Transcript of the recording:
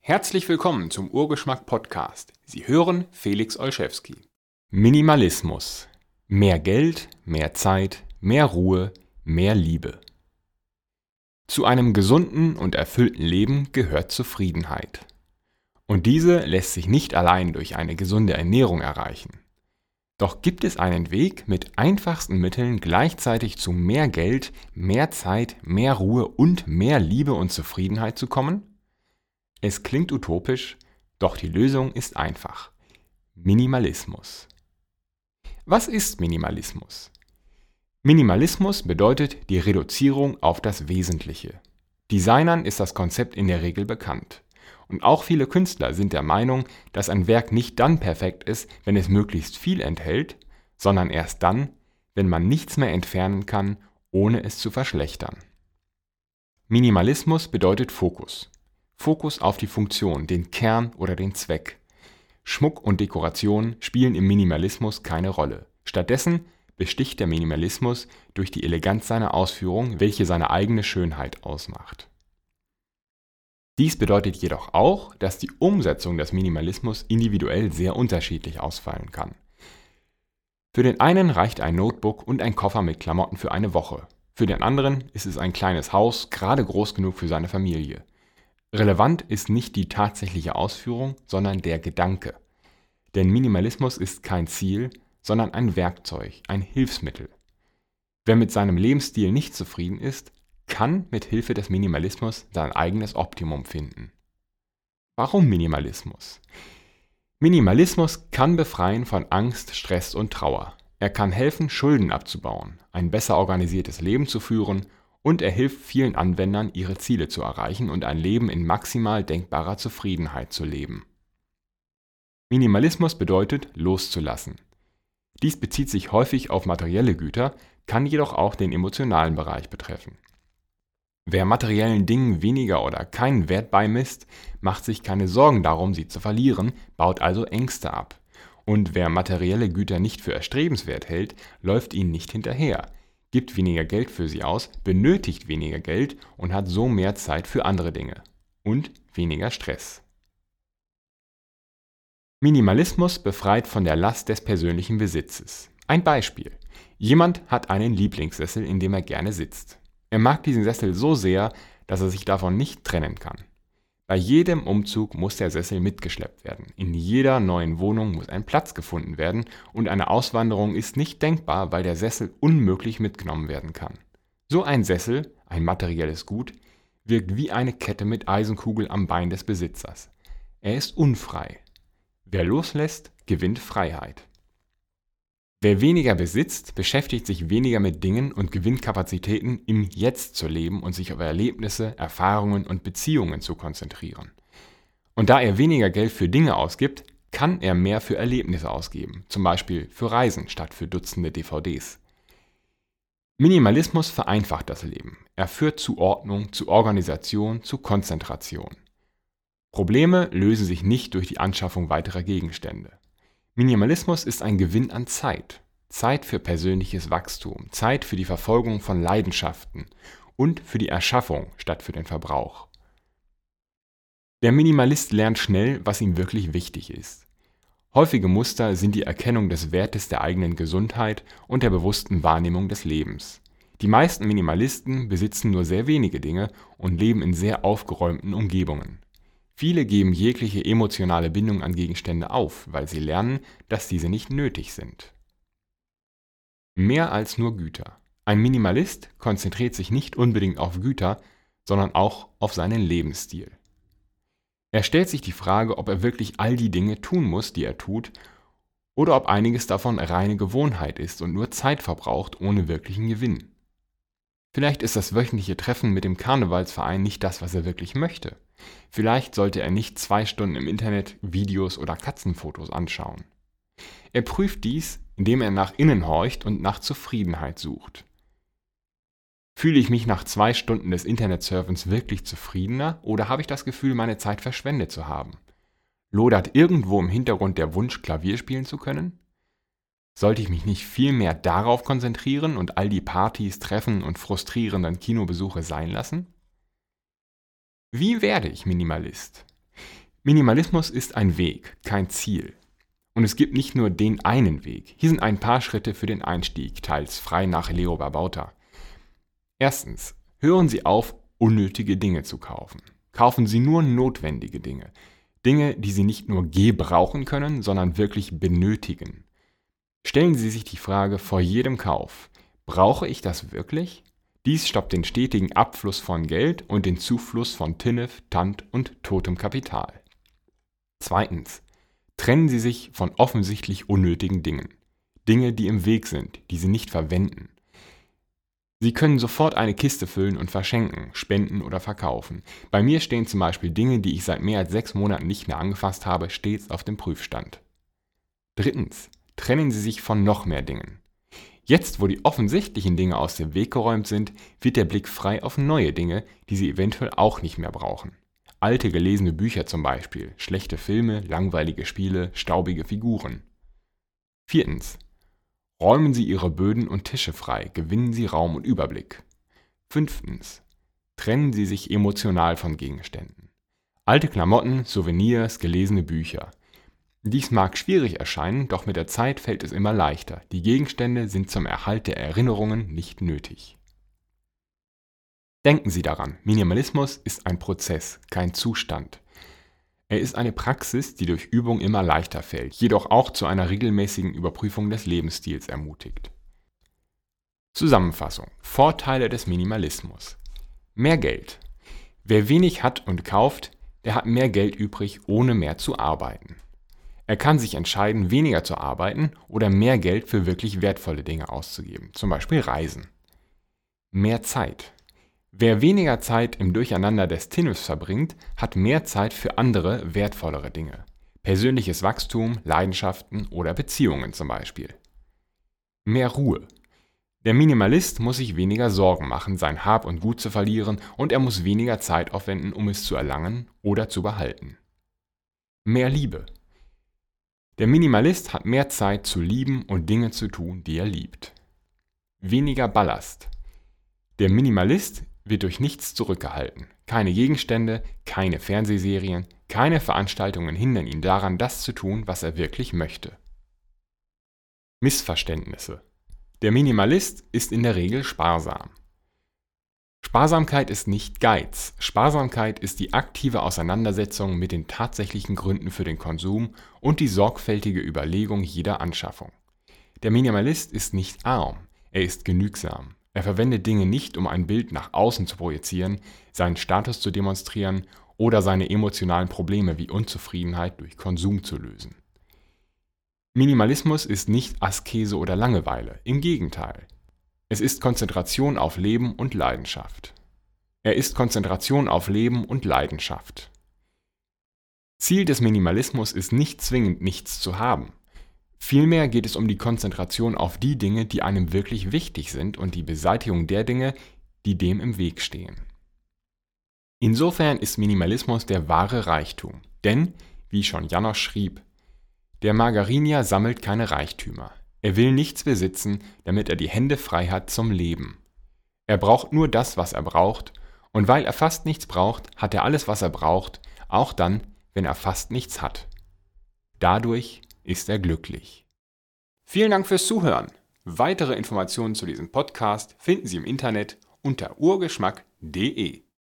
Herzlich willkommen zum Urgeschmack Podcast. Sie hören Felix Olszewski. Minimalismus. Mehr Geld, mehr Zeit, mehr Ruhe, mehr Liebe. Zu einem gesunden und erfüllten Leben gehört Zufriedenheit. Und diese lässt sich nicht allein durch eine gesunde Ernährung erreichen. Doch gibt es einen Weg, mit einfachsten Mitteln gleichzeitig zu mehr Geld, mehr Zeit, mehr Ruhe und mehr Liebe und Zufriedenheit zu kommen? Es klingt utopisch, doch die Lösung ist einfach. Minimalismus. Was ist Minimalismus? Minimalismus bedeutet die Reduzierung auf das Wesentliche. Designern ist das Konzept in der Regel bekannt. Und auch viele Künstler sind der Meinung, dass ein Werk nicht dann perfekt ist, wenn es möglichst viel enthält, sondern erst dann, wenn man nichts mehr entfernen kann, ohne es zu verschlechtern. Minimalismus bedeutet Fokus. Fokus auf die Funktion, den Kern oder den Zweck. Schmuck und Dekoration spielen im Minimalismus keine Rolle. Stattdessen besticht der Minimalismus durch die Eleganz seiner Ausführung, welche seine eigene Schönheit ausmacht. Dies bedeutet jedoch auch, dass die Umsetzung des Minimalismus individuell sehr unterschiedlich ausfallen kann. Für den einen reicht ein Notebook und ein Koffer mit Klamotten für eine Woche. Für den anderen ist es ein kleines Haus, gerade groß genug für seine Familie. Relevant ist nicht die tatsächliche Ausführung, sondern der Gedanke. Denn Minimalismus ist kein Ziel, sondern ein Werkzeug, ein Hilfsmittel. Wer mit seinem Lebensstil nicht zufrieden ist, kann mit Hilfe des Minimalismus sein eigenes Optimum finden. Warum Minimalismus? Minimalismus kann befreien von Angst, Stress und Trauer. Er kann helfen, Schulden abzubauen, ein besser organisiertes Leben zu führen und er hilft vielen Anwendern, ihre Ziele zu erreichen und ein Leben in maximal denkbarer Zufriedenheit zu leben. Minimalismus bedeutet, loszulassen. Dies bezieht sich häufig auf materielle Güter, kann jedoch auch den emotionalen Bereich betreffen. Wer materiellen Dingen weniger oder keinen Wert beimisst, macht sich keine Sorgen darum, sie zu verlieren, baut also Ängste ab. Und wer materielle Güter nicht für erstrebenswert hält, läuft ihnen nicht hinterher, gibt weniger Geld für sie aus, benötigt weniger Geld und hat so mehr Zeit für andere Dinge und weniger Stress. Minimalismus befreit von der Last des persönlichen Besitzes. Ein Beispiel. Jemand hat einen Lieblingssessel, in dem er gerne sitzt. Er mag diesen Sessel so sehr, dass er sich davon nicht trennen kann. Bei jedem Umzug muss der Sessel mitgeschleppt werden. In jeder neuen Wohnung muss ein Platz gefunden werden und eine Auswanderung ist nicht denkbar, weil der Sessel unmöglich mitgenommen werden kann. So ein Sessel, ein materielles Gut, wirkt wie eine Kette mit Eisenkugel am Bein des Besitzers. Er ist unfrei. Wer loslässt, gewinnt Freiheit. Wer weniger besitzt, beschäftigt sich weniger mit Dingen und gewinnt Kapazitäten, im Jetzt zu leben und sich auf Erlebnisse, Erfahrungen und Beziehungen zu konzentrieren. Und da er weniger Geld für Dinge ausgibt, kann er mehr für Erlebnisse ausgeben, zum Beispiel für Reisen statt für Dutzende DVDs. Minimalismus vereinfacht das Leben. Er führt zu Ordnung, zu Organisation, zu Konzentration. Probleme lösen sich nicht durch die Anschaffung weiterer Gegenstände. Minimalismus ist ein Gewinn an Zeit. Zeit für persönliches Wachstum, Zeit für die Verfolgung von Leidenschaften und für die Erschaffung statt für den Verbrauch. Der Minimalist lernt schnell, was ihm wirklich wichtig ist. Häufige Muster sind die Erkennung des Wertes der eigenen Gesundheit und der bewussten Wahrnehmung des Lebens. Die meisten Minimalisten besitzen nur sehr wenige Dinge und leben in sehr aufgeräumten Umgebungen. Viele geben jegliche emotionale Bindung an Gegenstände auf, weil sie lernen, dass diese nicht nötig sind. Mehr als nur Güter. Ein Minimalist konzentriert sich nicht unbedingt auf Güter, sondern auch auf seinen Lebensstil. Er stellt sich die Frage, ob er wirklich all die Dinge tun muss, die er tut, oder ob einiges davon reine Gewohnheit ist und nur Zeit verbraucht, ohne wirklichen Gewinn. Vielleicht ist das wöchentliche Treffen mit dem Karnevalsverein nicht das, was er wirklich möchte. Vielleicht sollte er nicht 2 Stunden im Internet Videos oder Katzenfotos anschauen. Er prüft dies, indem er nach innen horcht und nach Zufriedenheit sucht. Fühle ich mich nach 2 Stunden des Internetsurfens wirklich zufriedener oder habe ich das Gefühl, meine Zeit verschwendet zu haben? Lodert irgendwo im Hintergrund der Wunsch, Klavier spielen zu können? Sollte ich mich nicht viel mehr darauf konzentrieren und all die Partys, Treffen und frustrierenden Kinobesuche sein lassen? Wie werde ich Minimalist? Minimalismus ist ein Weg, kein Ziel. Und es gibt nicht nur den einen Weg. Hier sind ein paar Schritte für den Einstieg, teils frei nach Leo Babauta. Erstens, hören Sie auf, unnötige Dinge zu kaufen. Kaufen Sie nur notwendige Dinge. Dinge, die Sie nicht nur gebrauchen können, sondern wirklich benötigen. Stellen Sie sich die Frage vor jedem Kauf: Brauche ich das wirklich? Dies stoppt den stetigen Abfluss von Geld und den Zufluss von Tinnef, Tant und totem Kapital. Zweitens, trennen Sie sich von offensichtlich unnötigen Dingen. Dinge, die im Weg sind, die Sie nicht verwenden. Sie können sofort eine Kiste füllen und verschenken, spenden oder verkaufen. Bei mir stehen zum Beispiel Dinge, die ich seit mehr als 6 Monaten nicht mehr angefasst habe, stets auf dem Prüfstand. Drittens, trennen Sie sich von noch mehr Dingen. Jetzt, wo die offensichtlichen Dinge aus dem Weg geräumt sind, wird der Blick frei auf neue Dinge, die Sie eventuell auch nicht mehr brauchen. Alte gelesene Bücher zum Beispiel, schlechte Filme, langweilige Spiele, staubige Figuren. Viertens, räumen Sie Ihre Böden und Tische frei, gewinnen Sie Raum und Überblick. Fünftens, trennen Sie sich emotional von Gegenständen. Alte Klamotten, Souvenirs, gelesene Bücher. Dies mag schwierig erscheinen, doch mit der Zeit fällt es immer leichter. Die Gegenstände sind zum Erhalt der Erinnerungen nicht nötig. Denken Sie daran, Minimalismus ist ein Prozess, kein Zustand. Er ist eine Praxis, die durch Übung immer leichter fällt, jedoch auch zu einer regelmäßigen Überprüfung des Lebensstils ermutigt. Zusammenfassung: Vorteile des Minimalismus. Mehr Geld. Wer wenig hat und kauft, der hat mehr Geld übrig, ohne mehr zu arbeiten. Er kann sich entscheiden, weniger zu arbeiten oder mehr Geld für wirklich wertvolle Dinge auszugeben, zum Beispiel Reisen. Mehr Zeit. Wer weniger Zeit im Durcheinander des Tinnefs verbringt, hat mehr Zeit für andere, wertvollere Dinge. Persönliches Wachstum, Leidenschaften oder Beziehungen zum Beispiel. Mehr Ruhe. Der Minimalist muss sich weniger Sorgen machen, sein Hab und Gut zu verlieren, und er muss weniger Zeit aufwenden, um es zu erlangen oder zu behalten. Mehr Liebe. Der Minimalist hat mehr Zeit zu lieben und Dinge zu tun, die er liebt. Weniger Ballast. Der Minimalist wird durch nichts zurückgehalten. Keine Gegenstände, keine Fernsehserien, keine Veranstaltungen hindern ihn daran, das zu tun, was er wirklich möchte. Missverständnisse. Der Minimalist ist in der Regel sparsam. Sparsamkeit ist nicht Geiz. Sparsamkeit ist die aktive Auseinandersetzung mit den tatsächlichen Gründen für den Konsum und die sorgfältige Überlegung jeder Anschaffung. Der Minimalist ist nicht arm, er ist genügsam. Er verwendet Dinge nicht, um ein Bild nach außen zu projizieren, seinen Status zu demonstrieren oder seine emotionalen Probleme wie Unzufriedenheit durch Konsum zu lösen. Minimalismus ist nicht Askese oder Langeweile, im Gegenteil. Es ist Konzentration auf Leben und Leidenschaft. Ziel des Minimalismus ist nicht zwingend nichts zu haben. Vielmehr geht es um die Konzentration auf die Dinge, die einem wirklich wichtig sind, und die Beseitigung der Dinge, die dem im Weg stehen. Insofern ist Minimalismus der wahre Reichtum, denn, wie schon Janosch schrieb, der Margarinier sammelt keine Reichtümer. Er will nichts besitzen, damit er die Hände frei hat zum Leben. Er braucht nur das, was er braucht, und weil er fast nichts braucht, hat er alles, was er braucht, auch dann, wenn er fast nichts hat. Dadurch ist er glücklich. Vielen Dank fürs Zuhören. Weitere Informationen zu diesem Podcast finden Sie im Internet unter urgeschmack.de.